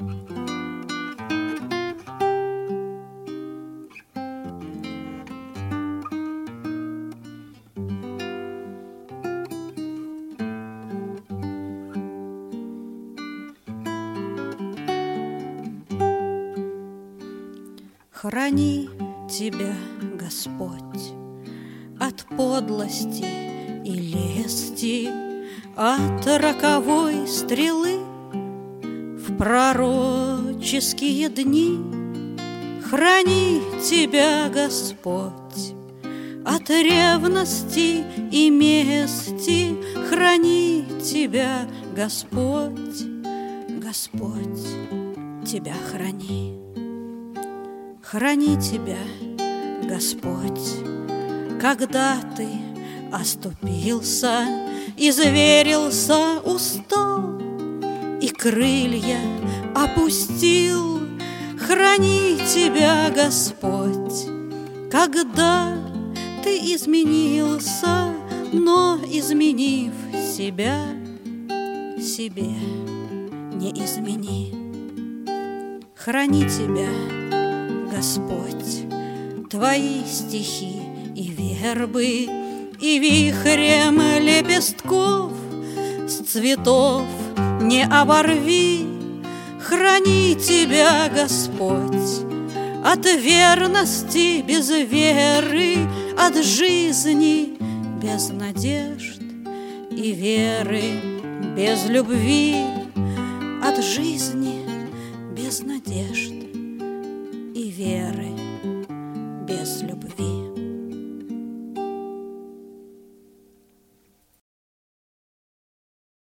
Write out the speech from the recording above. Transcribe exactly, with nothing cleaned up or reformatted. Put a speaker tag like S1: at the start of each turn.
S1: Храни тебя, Господь, от подлости и лести, от роковой стрелы в пророческие дни. Храни тебя, Господь, от ревности и мести. Храни тебя, Господь, Господь, тебя храни. Храни тебя, Господь, когда ты оступился, изверился, устал и крылья опустил. Храни тебя, Господь, когда ты изменился, но, изменив себя, себе не измени. Храни тебя, Господь, твои стихи и вербы, и вихрем лепестков с цветов не оборви. Храни тебя, Господь, от верности без веры, от жизни без надежд и веры без любви, от жизни